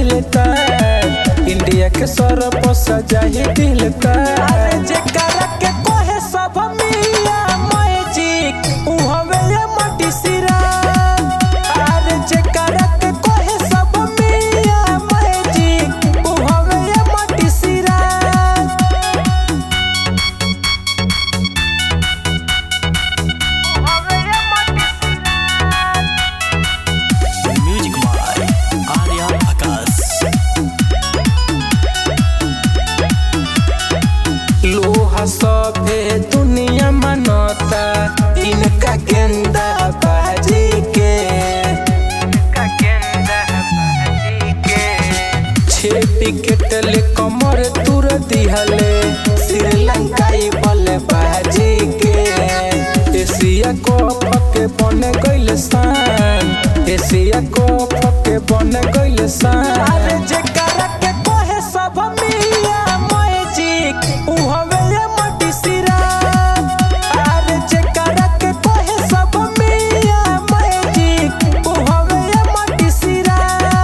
दिलता India के सर पर सजाही दिलता जेकरा के कोहे सब मिया मैजिक उ हवे ये मटी सिरा अरे जेकरा के कोहे सब मिया मैजिक उ हवे ये मटी सिरा म्यूजिक बाय आर्या आकाश। लोहा सभे दुनिया मनता इनका गेंदा बाजी के छे विकेट ले कमर तुर दिहले श्रीलंकाई बल्लेबाजी के एशिया कप के बन गइल शान एशिया कप के बन गइल शान अरे जेकरा के कोहे सब मिया मैजिक उ हवे ये मटी सिरा अरे जेकरा के कोहे सब मिया मैजिक उ हवे ये मटी सिरा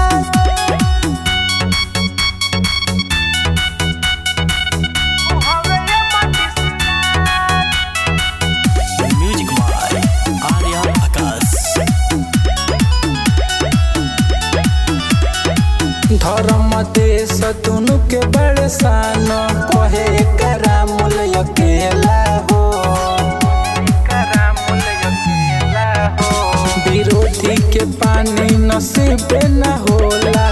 म्यूजिक बाय आर्या आकाश। धर्म देश दुनु के बड़े सान कहे एकरा मूल अकेला हो विरोधी के पानी नसीब न होला